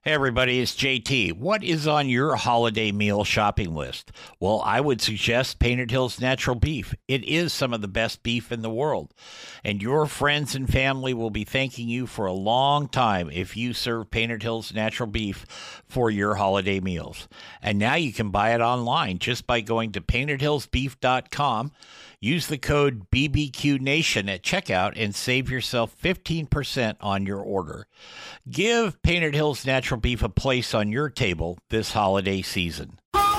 Hey everybody, it's JT. What is on your holiday meal shopping list? Well, I would suggest Painted Hills Natural Beef. It is some of the best beef in the world, and your friends and family will be thanking you for a long time if you serve Painted Hills Natural Beef for your holiday meals. And now you can buy it online just by going to paintedhillsbeef.com. Use the code BBQNation at checkout and save yourself 15% on your order. Give Painted Hills Natural Beef a place on your table this holiday season.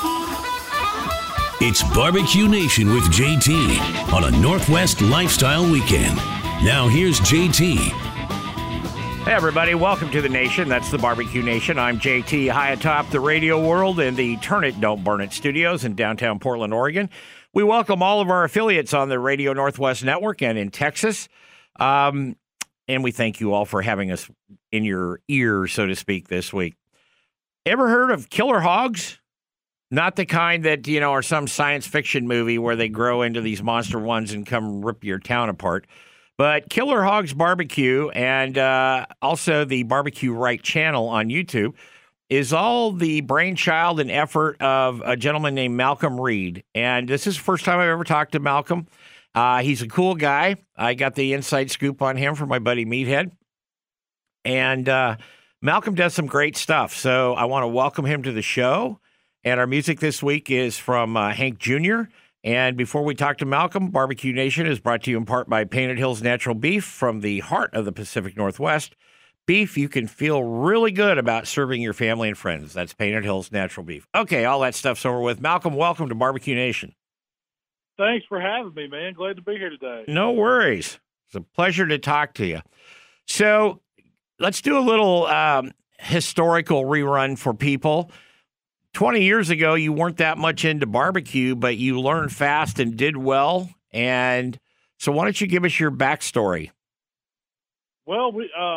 It's Barbecue Nation with JT on a Northwest Lifestyle Weekend. Now here's JT. Hey everybody, welcome to the nation. That's the Barbecue Nation. I'm JT, high atop the radio world in the Turn It, Don't Burn It studios in downtown Portland, Oregon. We welcome all of our affiliates on the Radio Northwest Network and in Texas. And we thank you all for having us in your ear, so to speak, this week. Ever heard of killer hogs? Not the kind that, are some science fiction movie where they grow into these monster ones and come rip your town apart. But Killer Hogs Barbecue and also the Barbecue Right channel on YouTube is all the brainchild and effort of a gentleman named Malcolm Reed. And this is the first time I've ever talked to Malcolm. He's a cool guy. I got the inside scoop on him from my buddy Meathead. And Malcolm does some great stuff. So I want to welcome him to the show. And our music this week is from Hank Jr. And before we talk to Malcolm, Barbecue Nation is brought to you in part by Painted Hills Natural Beef from the heart of the Pacific Northwest. Beef you can feel really good about serving your family and friends. That's Painted Hills Natural Beef. Okay, all that stuff's over with. Malcolm, welcome to Barbecue Nation. Thanks for having me, man. Glad to be here today. No worries. It's a pleasure to talk to you. So let's do a little historical rerun for people. 20 years ago, you weren't that much into barbecue, but you learned fast and did well. And so why don't you give us your backstory? Well,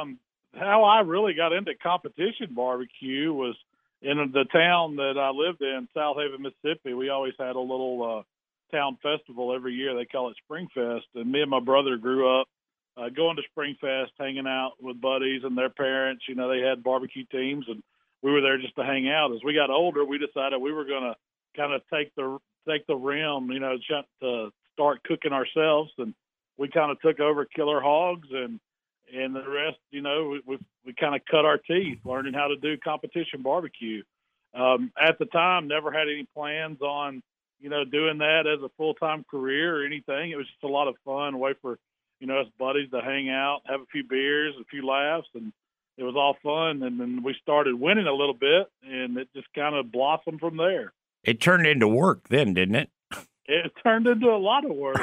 how I really got into competition barbecue was in the town that I lived in, South Haven, Mississippi. We always had a little town festival every year. They call it Springfest. And me and my brother grew up going to Springfest, hanging out with buddies and their parents. They had barbecue teams, and we were there just to hang out. As we got older, we decided we were going to kind of take the realm, to start cooking ourselves. And we kind of took over Killer Hogs, and the rest, we kind of cut our teeth learning how to do competition barbecue. At the time, never had any plans on, doing that as a full-time career or anything. It was just a lot of fun, a way for, us buddies to hang out, have a few beers, a few laughs, and it was all fun. And then we started winning a little bit, and it just kind of blossomed from there. It turned into work then, didn't it? It turned into a lot of work.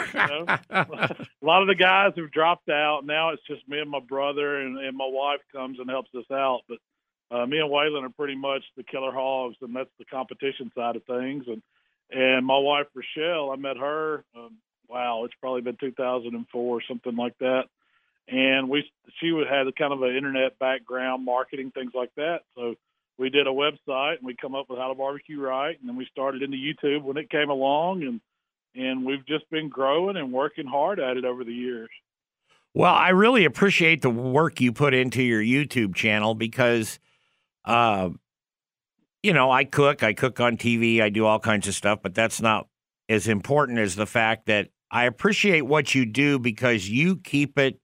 A lot of the guys have dropped out. Now it's just me and my brother, and my wife comes and helps us out. But me and Waylon are pretty much the Killer Hogs, and that's the competition side of things. And my wife, Rochelle, I met her, it's probably been 2004, something like that. And she had kind of an internet background, marketing, things like that. So we did a website, and we come up with how to barbecue right. And then we started into YouTube when it came along, and we've just been growing and working hard at it over the years. Well, I really appreciate the work you put into your YouTube channel because, I cook on TV, I do all kinds of stuff, but that's not as important as the fact that I appreciate what you do because you keep it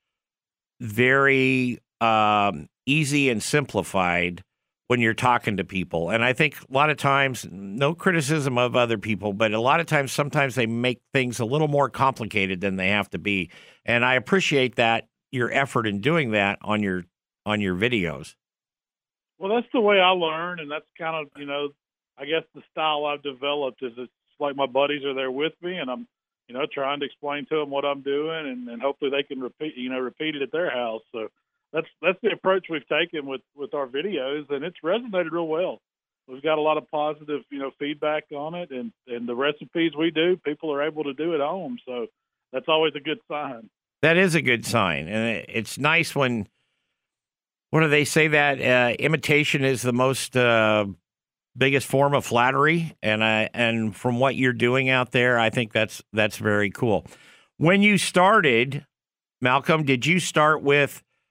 very easy and simplified when you're talking to people. And I think a lot of times, no criticism of other people, but a lot of times, sometimes they make things a little more complicated than they have to be. And I appreciate that, your effort in doing that on your videos. Well, that's the way I learn, and that's kind of, I guess the style I've developed is it's like my buddies are there with me, and I'm, trying to explain to them what I'm doing, and hopefully they can repeat it at their house. So that's the approach we've taken with our videos, and it's resonated real well. We've got a lot of positive, feedback on it, and the recipes we do, people are able to do at home. So that's always a good sign. That is a good sign, and it's nice when. What do they say that imitation is the most biggest form of flattery? And from what you're doing out there, I think that's very cool. When you started, Malcolm, did you start with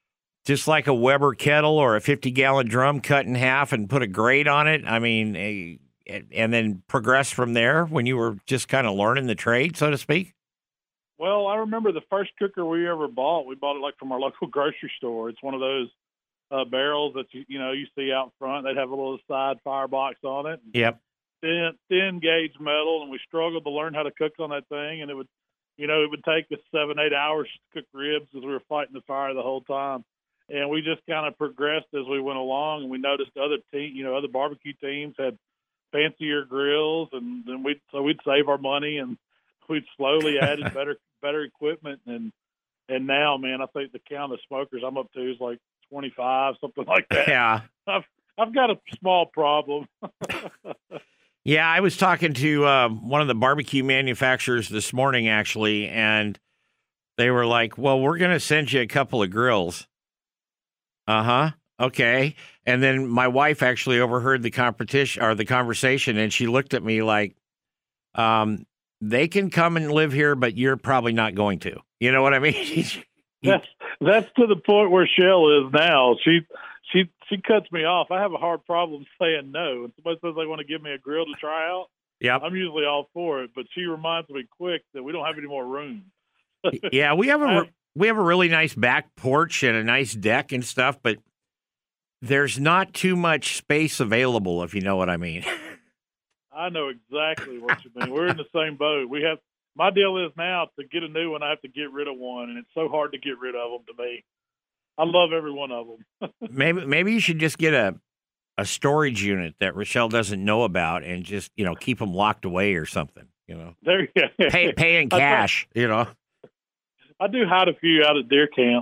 just like a Weber kettle or a 50-gallon drum cut in half and put a grate on it? I mean, and then progress from there when you were just kind of learning the trade, so to speak? Well, I remember the first cooker we ever bought. We bought it like from our local grocery store. It's one of those barrels that you see out front. They'd have a little side firebox on it. Yep. Thin gauge metal, and we struggled to learn how to cook on that thing. And it would take us 7-8 hours to cook ribs because we were fighting the fire the whole time. And we just kind of progressed as we went along, and we noticed other barbecue teams had fancier grills, and then we'd save our money, and we'd slowly added better equipment. And now, man, I think the count of smokers I'm up to is like 25, something like that. Yeah. I've got a small problem. Yeah, I was talking to one of the barbecue manufacturers this morning, actually, and they were like, well, we're going to send you a couple of grills. Uh-huh. Okay. And then my wife actually overheard the conversation, and she looked at me like, they can come and live here, but you're probably not going to. You know what I mean? That's to the point where Shell is now. She cuts me off. I have a hard problem saying no. And somebody says they want to give me a grill to try out. Yeah, I'm usually all for it, but she reminds me quick that we don't have any more room. Yeah, we have a really nice back porch and a nice deck and stuff, but there's not too much space available, if you know what I mean. I know exactly what you mean. We're in the same boat. My deal is now to get a new one, I have to get rid of one, and it's so hard to get rid of them to me. I love every one of them. Maybe you should just get a storage unit that Rochelle doesn't know about and just, keep them locked away or something, There you go. Pay in cash, I do hide a few out at deer camp.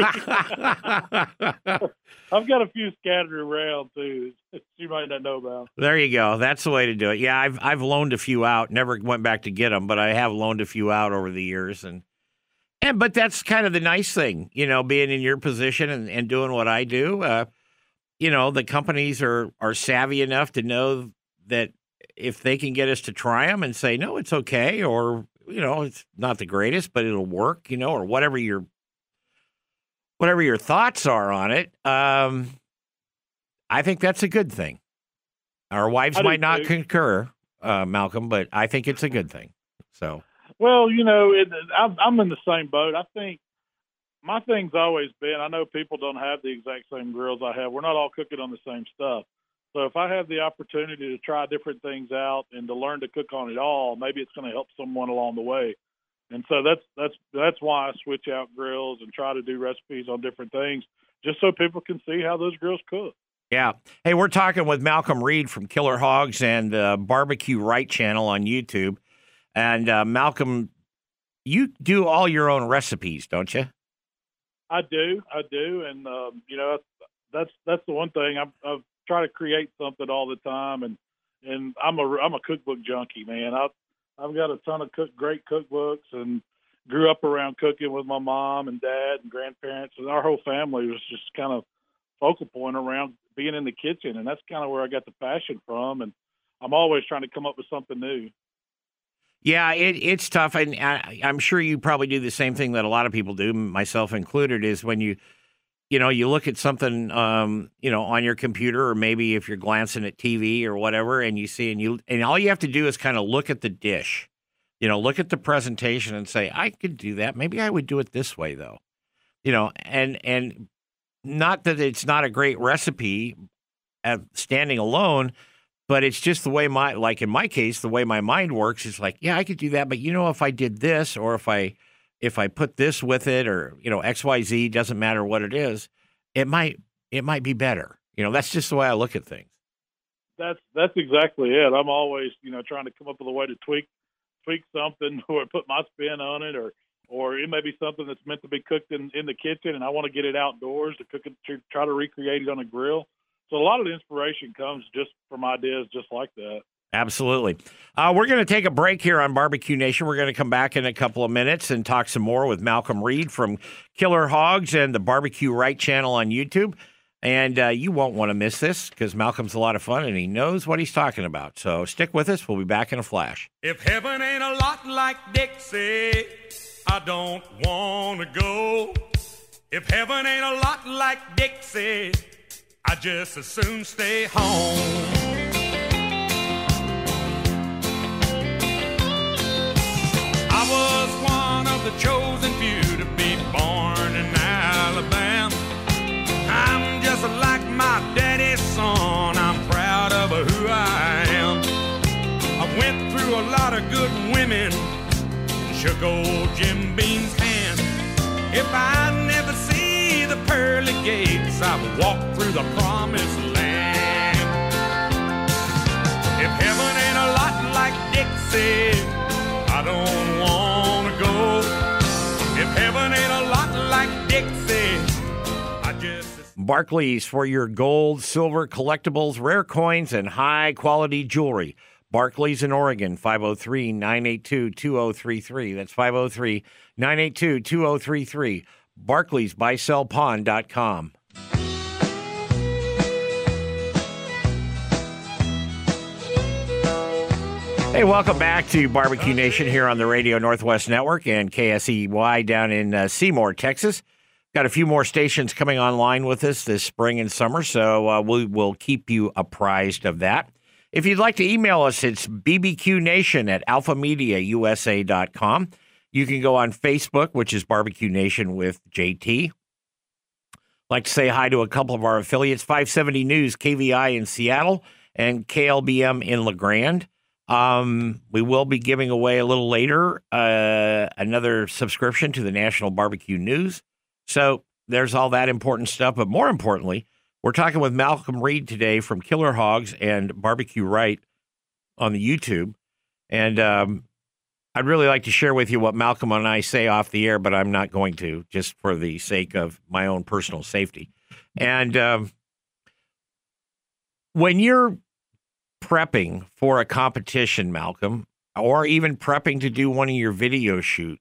I've got a few scattered around, too, that you might not know about. There you go. That's the way to do it. Yeah, I've loaned a few out. Never went back to get them, but I have loaned a few out over the years. But that's kind of the nice thing, being in your position and doing what I do. The companies are savvy enough to know that if they can get us to try them and say, no, it's okay, or it's not the greatest, but it'll work, or whatever your thoughts are on it. I think that's a good thing. Our wives might not concur, Malcolm, but I think it's a good thing. So, well, I'm in the same boat. I think my thing's always been, I know people don't have the exact same grills I have. We're not all cooking on the same stuff. So if I have the opportunity to try different things out and to learn to cook on it all, maybe it's going to help someone along the way. And so that's why I switch out grills and try to do recipes on different things, just so people can see how those grills cook. Yeah. Hey, we're talking with Malcolm Reed from Killer Hogs and Barbecue Right channel on YouTube. And Malcolm, you do all your own recipes, don't you? I do. And, that's the one thing I've try to create something all the time, and I'm a cookbook junkie, man. I've got a ton of great cookbooks, and grew up around cooking with my mom and dad and grandparents, and our whole family was just kind of focal point around being in the kitchen, and that's kind of where I got the passion from. And I'm always trying to come up with something new. Yeah, it's tough, and I'm sure you probably do the same thing that a lot of people do, myself included, is when you look at something, on your computer, or maybe if you're glancing at TV or whatever, and you see, and all you have to do is kind of look at the dish, look at the presentation and say, I could do that. Maybe I would do it this way, though, and not that it's not a great recipe standing alone, but it's just the way in my case, the way my mind works is like, yeah, I could do that. But, if I did this, or if I put this with it, or, XYZ, doesn't matter what it is, it might be better. That's just the way I look at things. That's exactly it. I'm always, trying to come up with a way to tweak something, or put my spin on it, or it may be something that's meant to be cooked in the kitchen, and I want to get it outdoors to try to recreate it on a grill. So a lot of the inspiration comes just from ideas just like that. Absolutely. We're going to take a break here on Barbecue Nation. We're going to come back in a couple of minutes and talk some more with Malcolm Reed from Killer Hogs and the Barbecue Right channel on YouTube. And you won't want to miss this, because Malcolm's a lot of fun and he knows what he's talking about. So stick with us. We'll be back in a flash. If heaven ain't a lot like Dixie, I don't want to go. If heaven ain't a lot like Dixie, I just as soon stay home. I was one of the chosen few to be born in Alabama. I'm just like my daddy's son. I'm proud of who I am. I went through a lot of good women and shook old Jim Beam's hand. If I never see the pearly gates, I will walk through the promised land. If heaven ain't a lot like Dixie, I don't want to go. If heaven ain't a lot like Dixie, I just... Barclays for your gold, silver, collectibles, rare coins, and high-quality jewelry. Barclays in Oregon, 503-982-2033. That's 503-982-2033. BarclaysBuySellPawn.com. Hey, welcome back to Barbecue Nation here on the Radio Northwest Network and KSEY down in Seymour, Texas. Got a few more stations coming online with us this spring and summer, so we will keep you apprised of that. If you'd like to email us, it's bbqnation@alphamediausa.com. You can go on Facebook, which is Barbecue Nation with JT. Like to say hi to a couple of our affiliates, 570 News, KVI in Seattle, and KLBM in LeGrand. We will be giving away a little later another subscription to the National Barbecue News. So there's all that important stuff. But more importantly, we're talking with Malcolm Reed today from Killer Hogs and Barbecue Right on the YouTube. And I'd really like to share with you what Malcolm and I say off the air, but I'm not going to, just for the sake of my own personal safety. And when you're prepping for a competition, Malcolm, or even prepping to do one of your video shoots,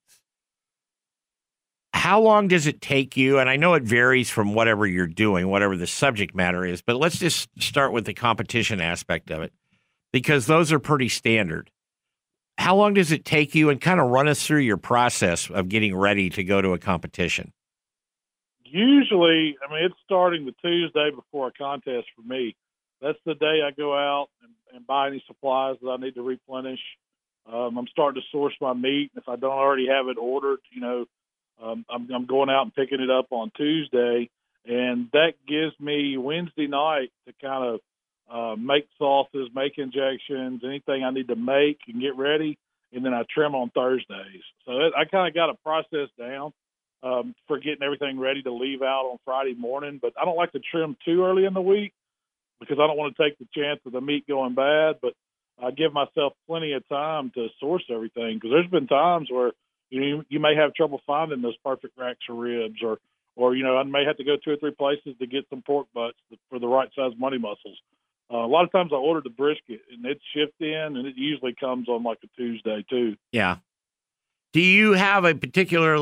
how long does it take you? And I know it varies from whatever you're doing, whatever the subject matter is, but let's just start with the competition aspect of it, because those are pretty standard. How long does it take you, and kind of run us through your process of getting ready to go to a competition? Usually, I mean, it's starting the Tuesday before a contest for me. That's the day I go out and buy any supplies that I need to replenish. I'm starting to source my meat. If I don't already have it ordered, I'm going out and picking it up on Tuesday, and that gives me Wednesday night to kind of make sauces, make injections, anything I need to make and get ready, and then I trim on Thursdays. So I kind of got a process down for getting everything ready to leave out on Friday morning, but I don't like to trim too early in the week because I don't want to take the chance of the meat going bad, but I give myself plenty of time to source everything, because there's been times where you may have trouble finding those perfect racks of ribs, or I may have to go 2 or 3 places to get some pork butts for the right size money muscles. A lot of times I order the brisket, and it's shipped in, and it usually comes on like a Tuesday too. Yeah. Do you have a particular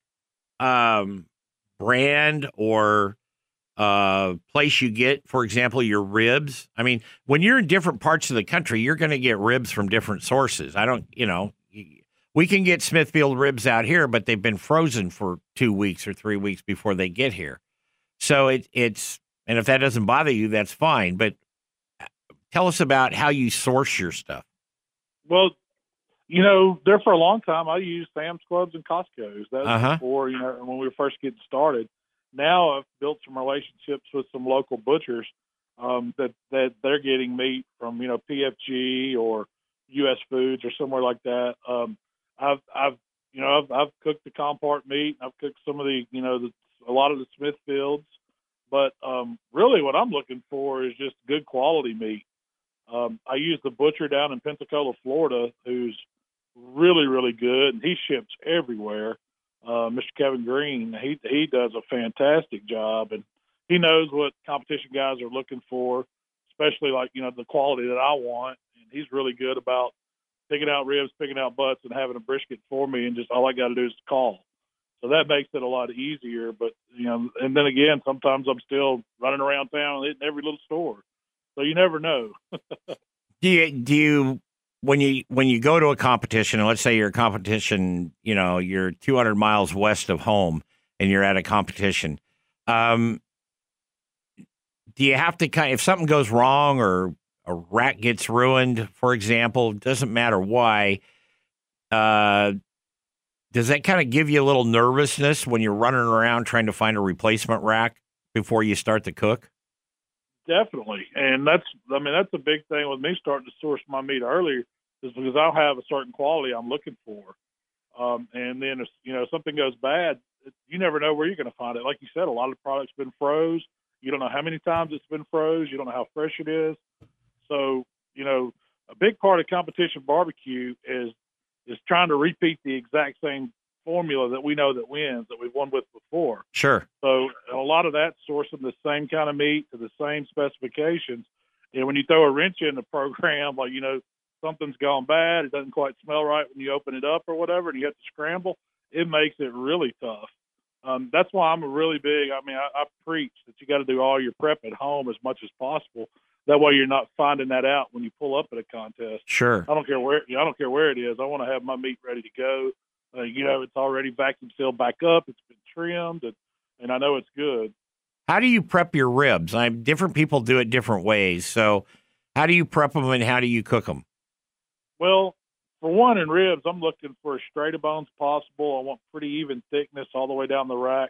brand or place you get, for example, your ribs? I mean, when you're in different parts of the country, you're going to get ribs from different sources. We can get Smithfield ribs out here, but they've been frozen for 2 weeks or 3 weeks before they get here. So it's, and if that doesn't bother you, that's fine. But tell us about how you source your stuff. Well, there for a long time, I used Sam's Clubs and Costco's. That was before, when we were first getting started. Now I've built some relationships with some local butchers that they're getting meat from, PFG or U.S. Foods or somewhere like that. I've cooked the Compart meat. I've cooked some of a lot of the Smithfields, but really what I'm looking for is just good quality meat. I use the butcher down in Pensacola, Florida, who's really, really good, and he ships everywhere. Mr. Kevin Green, he does a fantastic job, and he knows what competition guys are looking for, especially the quality that I want. And he's really good about picking out ribs, picking out butts, and having a brisket for me, and just all I got to do is call. So that makes it a lot easier. But and then again, sometimes I'm still running around town hitting every little store, so you never know. Do you when you go to a competition, and let's say your competition, you're 200 miles west of home, and you're at a competition. Do you have to if something goes wrong or a rack gets ruined, for example, doesn't matter why, does that kind of give you a little nervousness when you're running around trying to find a replacement rack before you start to cook? Definitely. And that's a big thing with me starting to source my meat earlier, is because I'll have a certain quality I'm looking for. And then if, something goes bad, you never know where you're going to find it. Like you said, a lot of the product's been froze. You don't know how many times it's been froze. You don't know how fresh it is. So, a big part of competition barbecue is trying to repeat the exact same formula that we know that wins, that we've won with before. Sure. So a lot of that sourcing the same kind of meat to the same specifications. And when you throw a wrench in the program, like, something's gone bad, it doesn't quite smell right when you open it up or whatever, and you have to scramble, it makes it really tough. That's why I'm really big. I preach that you got to do all your prep at home as much as possible. That way you're not finding that out when you pull up at a contest. Sure. I don't care where it is. I want to have my meat ready to go. It's already vacuum sealed back up. It's been trimmed, and I know it's good. How do you prep your ribs? Different people do it different ways. So how do you prep them and how do you cook them? Well, for one, in ribs, I'm looking for as straight a bone as possible. I want pretty even thickness all the way down the rack.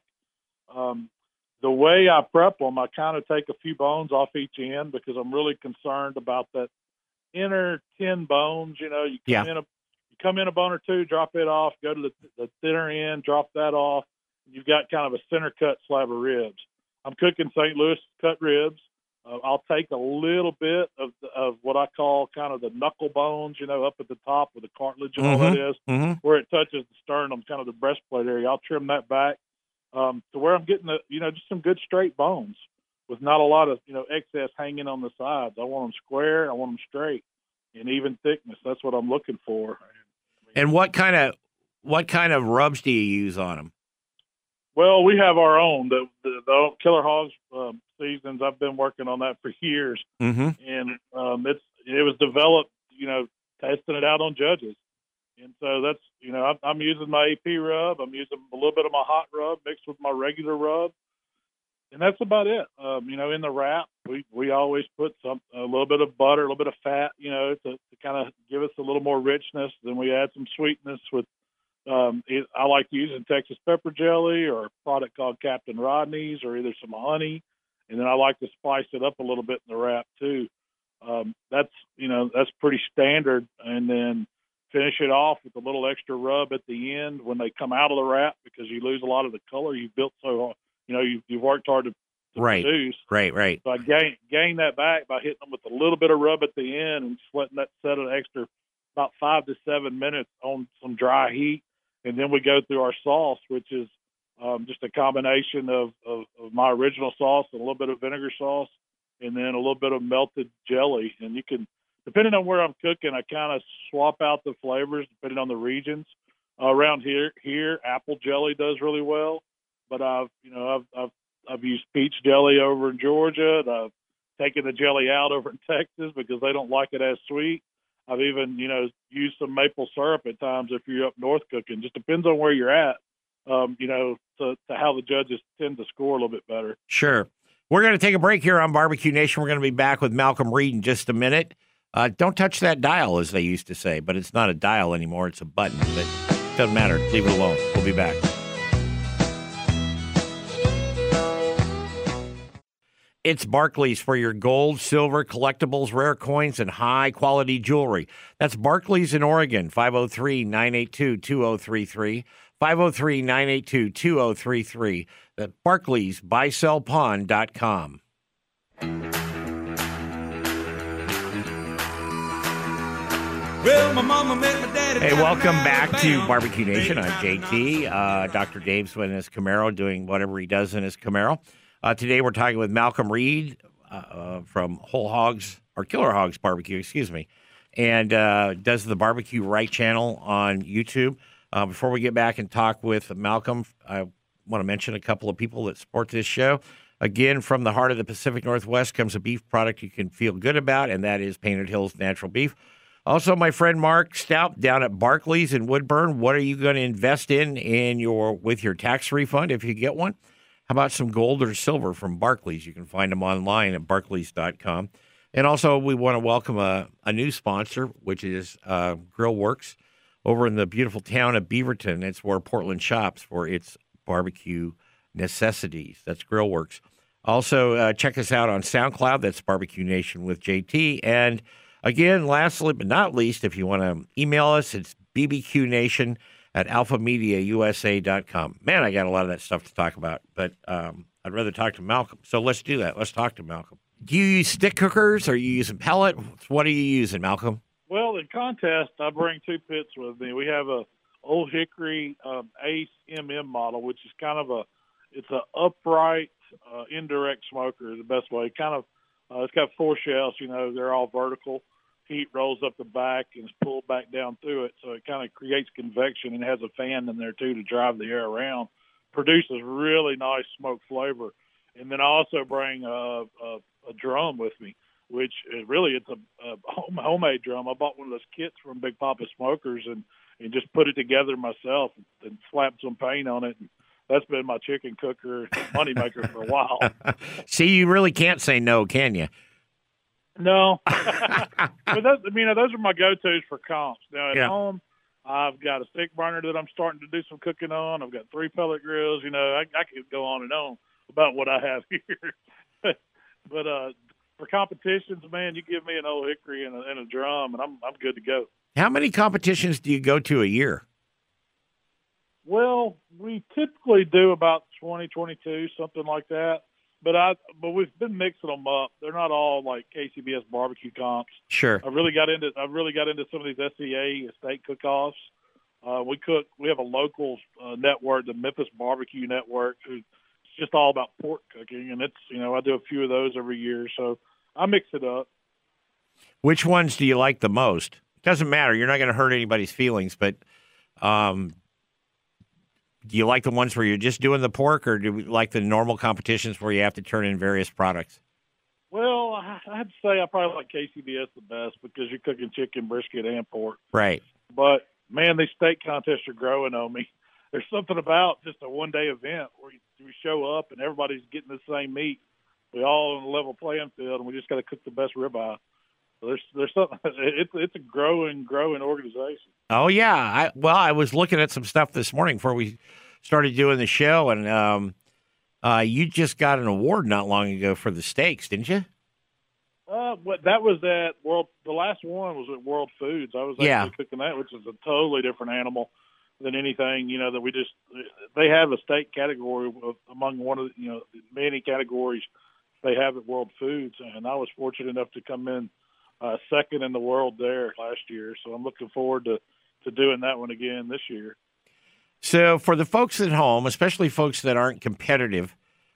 The way I prep them, I kind of take a few bones off each end because I'm really concerned about that inner 10 bones. You come in a bone or two, drop it off, go to the thinner end, drop that off. You've got kind of a center cut slab of ribs. I'm cooking St. Louis cut ribs. I'll take a little bit of what I call kind of the knuckle bones, up at the top where the cartilage and all that is, where it touches the sternum, kind of the breastplate area. I'll trim that back to where I'm getting just some good straight bones with not a lot of, excess hanging on the sides. I want them square. I want them straight and even thickness. That's what I'm looking for. And what kind of rubs do you use on them? Well, we have our own, the Killer Hogs seasons. I've been working on that for years, and it was developed, testing it out on judges, and so that's I'm using my AP rub. I'm using a little bit of my hot rub mixed with my regular rub, and that's about it. In the wrap, we always put a little bit of butter, a little bit of fat, to kind of give us a little more richness. Then we add some sweetness with. I like using Texas pepper jelly or a product called Captain Rodney's or either some honey. And then I like to spice it up a little bit in the wrap too. That's pretty standard. And then finish it off with a little extra rub at the end when they come out of the wrap, because you lose a lot of the color you've built so hard. You've worked hard to produce. Right. So I gain that back by hitting them with a little bit of rub at the end and just letting that set an extra about 5 to 7 minutes on some dry heat. And then we go through our sauce, which is just a combination of my original sauce and a little bit of vinegar sauce, and then a little bit of melted jelly. And you can, depending on where I'm cooking, I kind of swap out the flavors depending on the regions. Around here, apple jelly does really well, but I've used peach jelly over in Georgia, and I've taken the jelly out over in Texas because they don't like it as sweet. I've even, used some maple syrup at times if you're up north cooking. Just depends on where you're at, to how the judges tend to score a little bit better. Sure. We're going to take a break here on Barbecue Nation. We're going to be back with Malcolm Reed in just a minute. Don't touch that dial, as they used to say, but it's not a dial anymore. It's a button, but it doesn't matter. Leave it alone. We'll be back. It's Barclays for your gold, silver, collectibles, rare coins, and high-quality jewelry. That's Barclays in Oregon, 503-982-2033, 503-982-2033. That's Barclays, buysellpawn.com. Well, my mama met my daddy. Hey, welcome back to Barbecue Nation. I'm JT. Dr. Dave's in his Camaro doing whatever he does in his Camaro. Today we're talking with Malcolm Reed from Whole Hogs, or Killer Hogs Barbecue, excuse me, and does the Barbecue Right channel on YouTube. Before we get back and talk with Malcolm, I want to mention a couple of people that support this show. Again, from the heart of the Pacific Northwest comes a beef product you can feel good about, and that is Painted Hills Natural Beef. Also, my friend Mark Stout down at Barclays in Woodburn. What are you going to invest in with your tax refund if you get one? How about some gold or silver from Barclays? You can find them online at barclays.com. And also, we want to welcome a new sponsor, which is Grill Works over in the beautiful town of Beaverton. It's where Portland shops for its barbecue necessities. That's Grill Works. Also, check us out on SoundCloud. That's Barbecue Nation with JT. And again, lastly but not least, if you want to email us, it's bbqnation@alphamediausa.com. Man, I got a lot of that stuff to talk about, but I'd rather talk to Malcolm. So let's do that. Let's talk to Malcolm. Do you use stick cookers? Are you using pellet? What are you using, Malcolm? Well, in contest, I bring 2 pits with me. We have a Old Hickory Ace MM model, which is kind of it's an upright indirect smoker is the best way. Kind of, it's got 4 shelves. They're all vertical. Heat rolls up the back and is pulled back down through it, so it kind of creates convection and has a fan in there too to drive the air around. Produces really nice smoke flavor. And then I also bring a drum with me, which it's a homemade drum. I bought one of those kits from Big Papa Smokers and just put it together myself and slapped some paint on it. And that's been my chicken cooker moneymaker for a while. See, you really can't say no, can you? No. But those are my go-tos for comps. Now, at home, I've got a stick burner that I'm starting to do some cooking on. I've got 3 pellet grills. I could go on and on about what I have here. But for competitions, man, you give me an Old Hickory and a drum, and I'm good to go. How many competitions do you go to a year? Well, we typically do about 20, 22, something like that. But we've been mixing them up. They're not all like KCBS barbecue comps. Sure. I've really got into some of these SCA estate cook-offs. We have a local network, the Memphis Barbecue Network, who's just all about pork cooking, and it's I do a few of those every year, so I mix it up. Which ones do you like the most? Doesn't matter. You're not going to hurt anybody's feelings, but do you like the ones where you're just doing the pork, or do you like the normal competitions where you have to turn in various products? Well, I have to say I probably like KCBS the best because you're cooking chicken, brisket, and pork. Right. But, man, these steak contests are growing on me. There's something about just a one-day event where we show up and everybody's getting the same meat. We all on a level playing field, and we just got to cook the best ribeye. So there's something. It's a growing organization. Oh yeah. I was looking at some stuff this morning before we started doing the show, and you just got an award not long ago for the steaks, didn't you? That was at World. The last one was at World Foods. I was actually cooking that, which is a totally different animal than anything that we just. They have a steak category among one of the many categories they have at World Foods, and I was fortunate enough to come in second in the world there last year. So I'm looking forward to doing that one again this year. So for the folks at home, especially folks that aren't competitive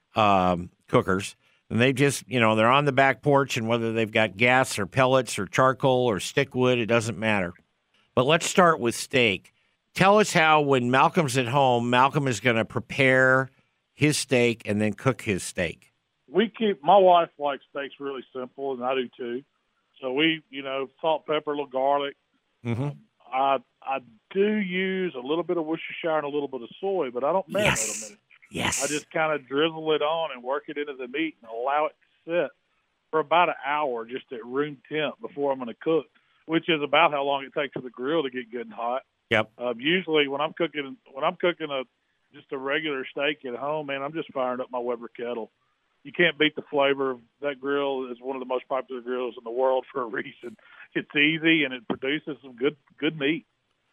cookers, and they just, they're on the back porch, and whether they've got gas or pellets or charcoal or stick wood, it doesn't matter. But let's start with steak. Tell us how, when Malcolm's at home, Malcolm is going to prepare his steak and then cook his steak. My wife likes steaks really simple, and I do too. So we, salt, pepper, a little garlic. Mm-hmm. I do use a little bit of Worcestershire and a little bit of soy, but I don't marinate them in it. Yes. I just kind of drizzle it on and work it into the meat and allow it to sit for about an hour just at room temp before I'm going to cook, which is about how long it takes for the grill to get good and hot. Yep. Usually when I'm cooking just a regular steak at home, man, I'm just firing up my Weber kettle. You can't beat the flavor. That grill is one of the most popular grills in the world for a reason. It's easy and it produces some good meat.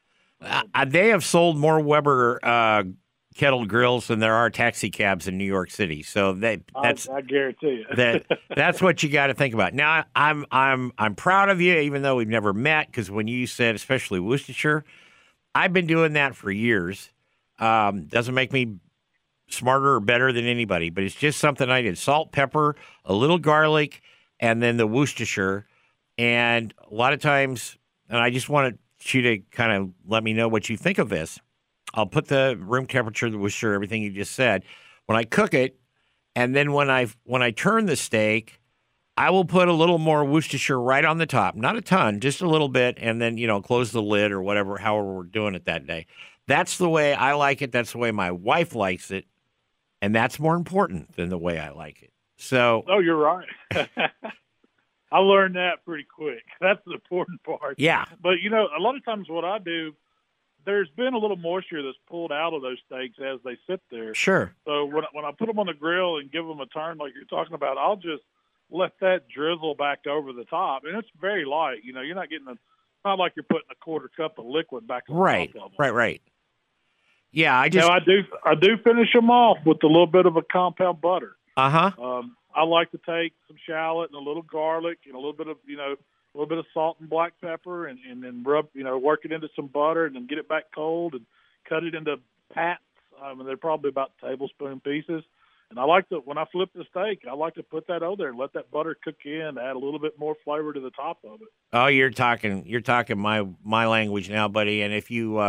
They have sold more Weber kettle grills than there are taxi cabs in New York City. So that's I guarantee you. that's what you got to think about. Now I'm proud of you, even though we've never met, because when you said especially Worcestershire, I've been doing that for years. Doesn't make me smarter or better than anybody, but it's just something I did. Salt, pepper, a little garlic, and then the Worcestershire. And a lot of times, and I just wanted you to kind of let me know what you think of this. I'll put the room temperature, the Worcestershire, everything you just said. When I cook it, and then when I turn the steak, I will put a little more Worcestershire right on the top, not a ton, just a little bit, and then, close the lid or whatever, however we're doing it that day. That's the way I like it. That's the way my wife likes it, and that's more important than the way I like it. So, oh, you're right. I learned that pretty quick. That's the important part. Yeah. But, a lot of times what I do, there's been a little moisture that's pulled out of those steaks as they sit there. Sure. So when I put them on the grill and give them a turn like you're talking about, I'll just let that drizzle back over the top. And it's very light. You're not getting not like you're putting a quarter cup of liquid back on right. top of them. Right. Yeah, I do finish them off with a little bit of a compound butter. Uh-huh. I like to take some shallot and a little garlic and a little bit of, a little bit of salt and black pepper and then rub, work it into some butter and then get it back cold and cut it into pats. They're probably about tablespoon pieces. And I like to, when I flip the steak, I like to put that over there and let that butter cook in, add a little bit more flavor to the top of it. Oh, you're talking my language now, buddy. And if you,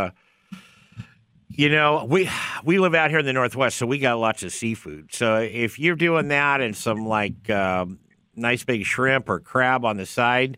we live out here in the Northwest, so we got lots of seafood. So if you're doing that and some nice big shrimp or crab on the side,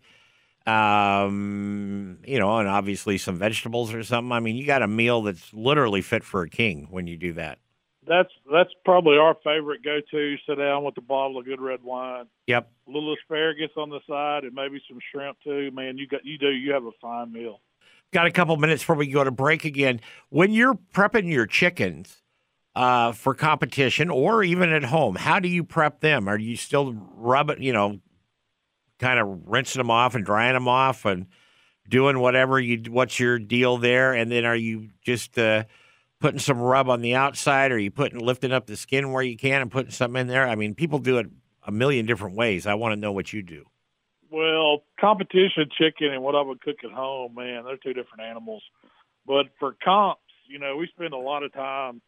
and obviously some vegetables or something. I mean, you got a meal that's literally fit for a king when you do that. That's probably our favorite go-to. Sit down with a bottle of good red wine. Yep. A little asparagus on the side and maybe some shrimp too. Man, you have a fine meal. Got a couple minutes before we go to break again. When you're prepping your chickens for competition or even at home, how do you prep them? Are you still rubbing, kind of rinsing them off and drying them off and doing what's your deal there? And then are you just putting some rub on the outside? Or are you lifting up the skin where you can and putting something in there? I mean, people do it a million different ways. I want to know what you do. Well, competition chicken and what I would cook at home, man, they're two different animals. But for comps, we spend a lot of time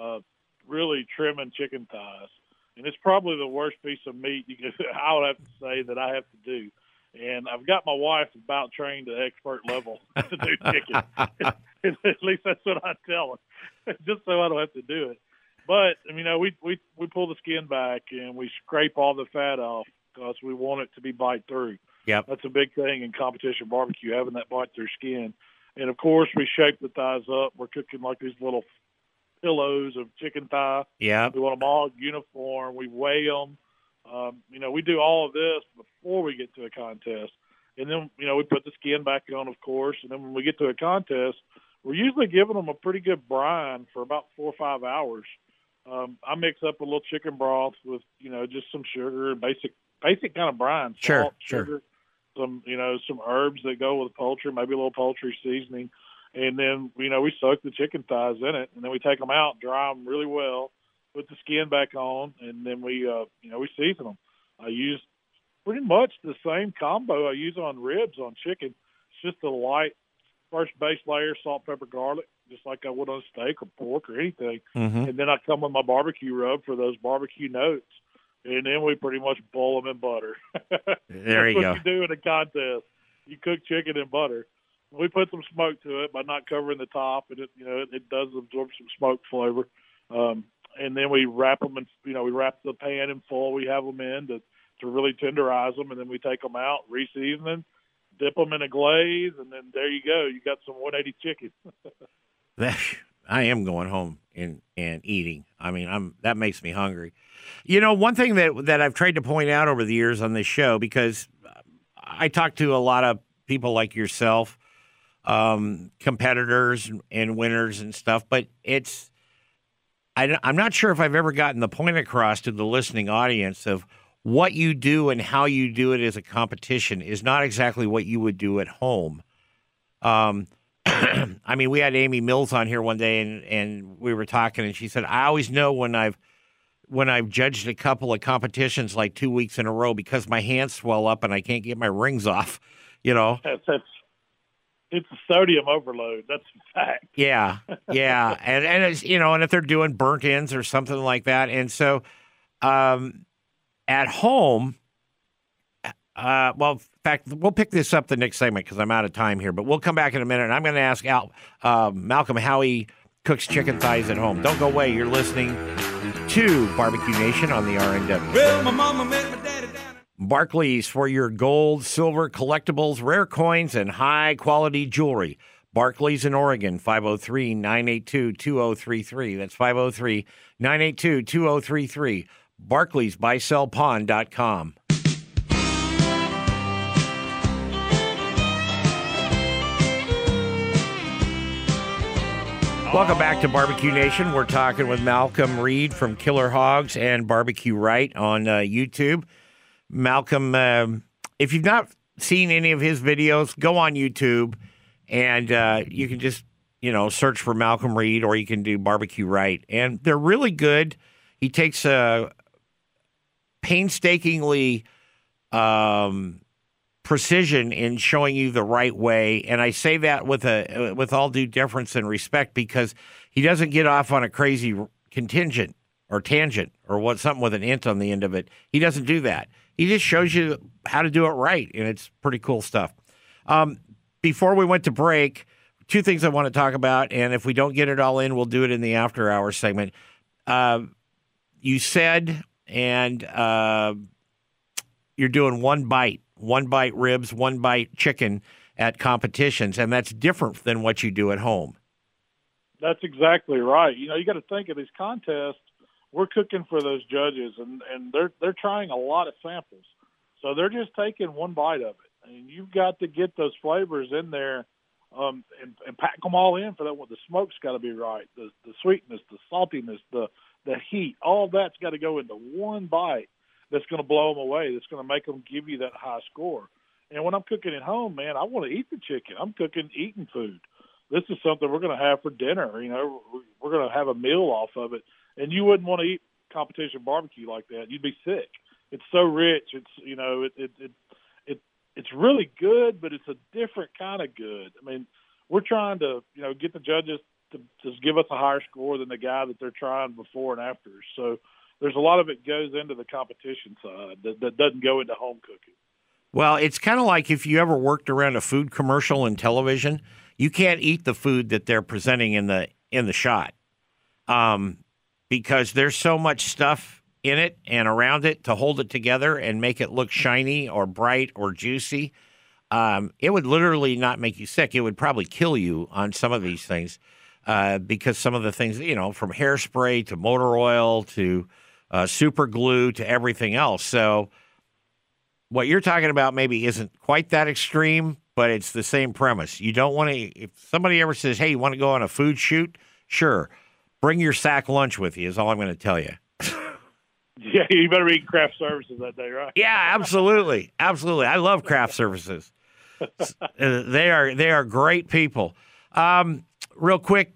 really trimming chicken thighs. And it's probably the worst piece of meat I would have to say that I have to do. And I've got my wife about trained to expert level to do chicken. At least that's what I tell her, just so I don't have to do it. But, we pull the skin back and we scrape all the fat off because we want it to be bite through. Yep. That's a big thing in competition barbecue, having that bite through skin. And, of course, we shape the thighs up. We're cooking like these little pillows of chicken thigh. Yeah. We want them all uniform. We weigh them. We do all of this before we get to a contest. And then, we put the skin back on, of course. And then when we get to a contest, we're usually giving them a pretty good brine for about 4 or 5 hours. I mix up a little chicken broth with, just some sugar, basic kind of brine. Salt, sugar, some herbs that go with poultry, maybe a little poultry seasoning. And then, we soak the chicken thighs in it, and then we take them out, dry them really well, put the skin back on, and then we season them. I use pretty much the same combo I use on ribs on chicken. It's just a light first base layer, salt, pepper, garlic, just like I would on steak or pork or anything. Mm-hmm. And then I come with my barbecue rub for those barbecue notes. And then we pretty much boil them in butter. There you go. That's what you do in a contest. You cook chicken in butter. We put some smoke to it by not covering the top, and it does absorb some smoke flavor. And then we wrap them we wrap the pan in foil. We have them in to really tenderize them, and then we take them out, re-season them, dip them in a glaze, and then there you go. You got some 180 chicken. I am going home and eating. I mean, that makes me hungry. One thing that I've tried to point out over the years on this show, because I talk to a lot of people like yourself, competitors and winners and stuff, but I'm not sure if I've ever gotten the point across to the listening audience of what you do and how you do it as a competition is not exactly what you would do at home. I mean, we had Amy Mills on here one day, and we were talking, and she said, I always know when I've judged a couple of competitions like 2 weeks in a row because my hands swell up and I can't get my rings off, It's a sodium overload. That's a fact. Yeah. And it's, and if they're doing burnt ends or something like that. And so at home, in fact, we'll pick this up the next segment because I'm out of time here, but we'll come back in a minute, and I'm going to ask Malcolm how he cooks chicken thighs at home. Don't go away. You're listening to Barbecue Nation on the RNW. Well, my mama met my daddy down. Barclays for your gold, silver, collectibles, rare coins, and high-quality jewelry. Barclays in Oregon, 503-982-2033. That's 503-982-2033. BarclaysBuySellPawn.com. Welcome back to Barbecue Nation. We're talking with Malcolm Reed from Killer Hogs and Barbecue Right on YouTube. Malcolm, if you've not seen any of his videos, go on YouTube and you can just, search for Malcolm Reed, or you can do Barbecue Right. And they're really good. He takes a painstakingly precision in showing you the right way, and I say that with all due deference and respect, because he doesn't get off on a crazy contingent or tangent or something with an int on the end of it. He doesn't do that. He just shows you how to do it right, and it's pretty cool stuff. Before we went to break, two things I want to talk about, and if we don't get it all in, we'll do it in the after hours segment. You said, and you're doing one bite ribs, one bite chicken at competitions, and that's different than what you do at home. That's exactly right. You got to think of these contests. We're cooking for those judges, and they're trying a lot of samples. So they're just taking one bite of it. I mean, you've got to get those flavors in there and pack them all in for that. The smoke's got to be right. The sweetness, the saltiness, the heat, all that's got to go into one bite that's going to blow them away, that's going to make them give you that high score. And when I'm cooking at home, man, I want to eat the chicken. I'm eating food. This is something we're going to have for dinner. We're going to have a meal off of it. And you wouldn't want to eat competition barbecue like that. You'd be sick. It's so rich. It's really good, but it's a different kind of good. I mean, we're trying to, get the judges to just give us a higher score than the guy that they're trying before and after. So there's a lot of it goes into the competition side that doesn't go into home cooking. Well, it's kind of like if you ever worked around a food commercial in television, you can't eat the food that they're presenting in the shot, because there's so much stuff in it and around it to hold it together and make it look shiny or bright or juicy. It would literally not make you sick. It would probably kill you on some of these things, because some of the things, from hairspray to motor oil to super glue to everything else. So what you're talking about maybe isn't quite that extreme, but it's the same premise. You don't want to, if somebody ever says, hey, you want to go on a food shoot? Sure. Bring your sack lunch with you is all I'm going to tell you. Yeah, you better eat craft services that day, right? Yeah, absolutely. Absolutely. I love craft services. They are great people. Real quick,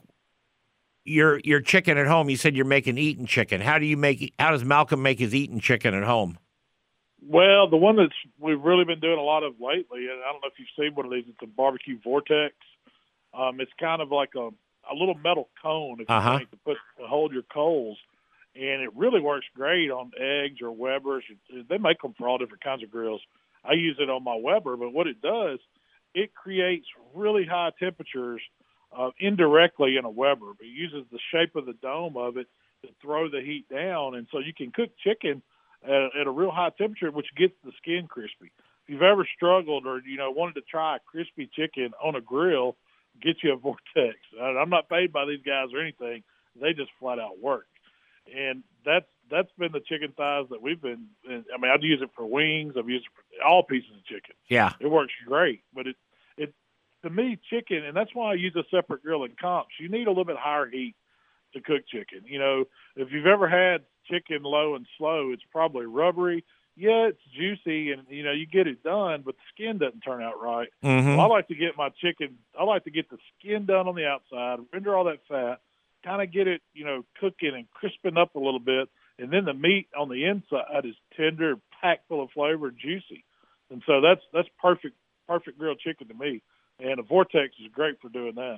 your chicken at home, you said you're making eaten chicken. How does Malcolm make his eaten chicken at home? Well, the one we've really been doing a lot of lately, and I don't know if you've seen one of these, it's a barbecue vortex. It's kind of like a little metal cone, if you think, to hold your coals. And it really works great on eggs or Weber's. They make them for all different kinds of grills. I use it on my Weber, but what it does, it creates really high temperatures indirectly in a Weber. But it uses the shape of the dome of it to throw the heat down. And so you can cook chicken at a real high temperature, which gets the skin crispy. If you've ever struggled or, wanted to try a crispy chicken on a grill, get you a Vortex. I'm not paid by these guys or anything. They just flat out work. And that's been the chicken thighs that we've been. I've used it for wings. I've used it for all pieces of chicken. Yeah, it works great. But it to me, chicken, and that's why I use a separate grill in comps. You need a little bit higher heat to cook chicken. If you've ever had chicken low and slow, it's probably rubbery. Yeah, it's juicy, and you get it done, but the skin doesn't turn out right. Mm-hmm. Well, I like to get my chicken. I like to get the skin done on the outside, render all that fat, kind of get it, cooking and crisping up a little bit, and then the meat on the inside is tender, packed full of flavor, juicy, and so that's perfect grilled chicken to me. And a Vortex is great for doing that.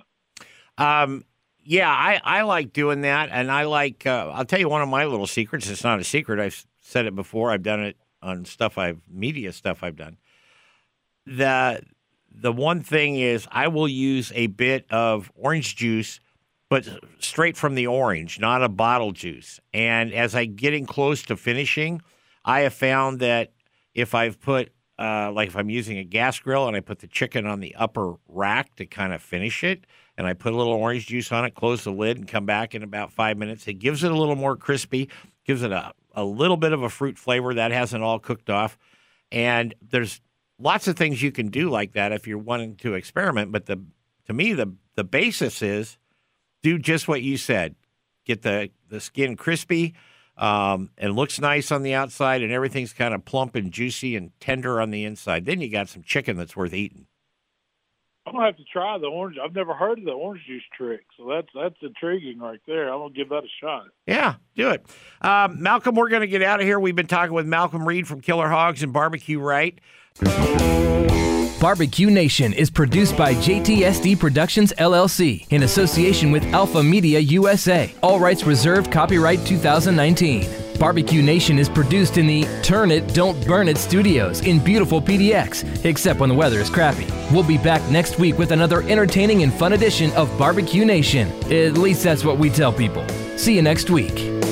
Yeah, I like doing that, and I like. I'll tell you one of my little secrets. It's not a secret. I've said it before. I've done it on media stuff I've done. The one thing is I will use a bit of orange juice, but straight from the orange, not a bottle juice. And as I getting close to finishing, I have found that if I've put, like if I'm using a gas grill and I put the chicken on the upper rack to kind of finish it, and I put a little orange juice on it, close the lid, and come back in about 5 minutes, it gives it a little more crispy, gives it a little bit of a fruit flavor that hasn't all cooked off. And there's lots of things you can do like that if you're wanting to experiment. But to me, the basis is do just what you said. Get the skin crispy and looks nice on the outside, and everything's kind of plump and juicy and tender on the inside. Then you got some chicken that's worth eating. I'm going to have to try the orange. I've never heard of the orange juice trick, so that's intriguing right there. I'm going to give that a shot. Yeah, do it. Malcolm, we're going to get out of here. We've been talking with Malcolm Reed from Killer Hogs and Barbecue Right. Barbecue Nation is produced by JTSD Productions, LLC, in association with Alpha Media USA. All rights reserved, copyright 2019. Barbecue Nation is produced in the Turn It, Don't Burn It studios in beautiful PDX, except when the weather is crappy. We'll be back next week with another entertaining and fun edition of Barbecue Nation. At least that's what we tell people. See you next week.